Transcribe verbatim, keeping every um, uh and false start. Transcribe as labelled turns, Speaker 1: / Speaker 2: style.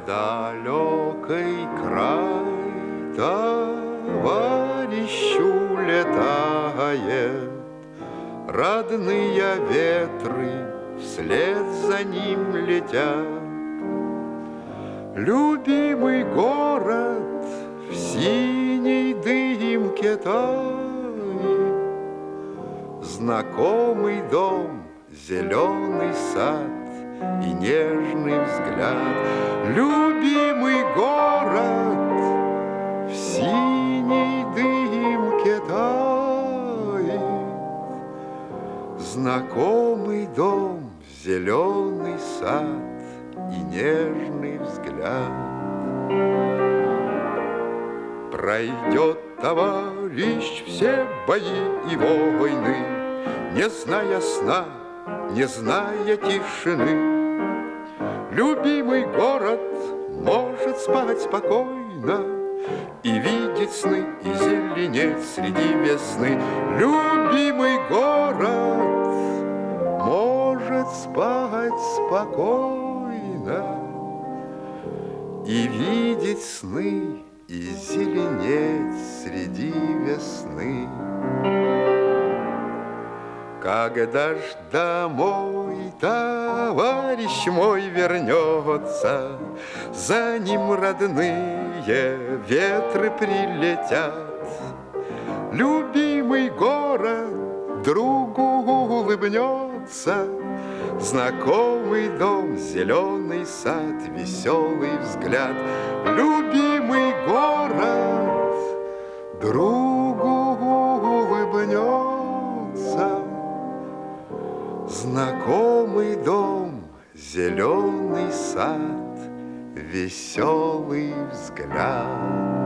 Speaker 1: далекий край товарищу летает, родные ветры вслед за ним летят. Любимый город в синей дымке тает, знакомый дом, зеленый сад и нежный взгляд. Любимый город в синей дымке тает, знакомый дом, зеленый сад и нежный взгляд. Пройдет товарищ все бои и войны, не зная сна, не зная тишины. Любимый город может спать спокойно и видеть сны, и зеленеть среди весны. Любимый город может спать спокойно и видеть сны, и зеленеть среди весны. Когда ж домой товарищ мой вернется, за ним родные ветры прилетят. Любимый город другу улыбнется, знакомый дом, зеленый сад, веселый взгляд. Любимый город другу улыбнется, знакомый дом, зеленый сад, веселый взгляд.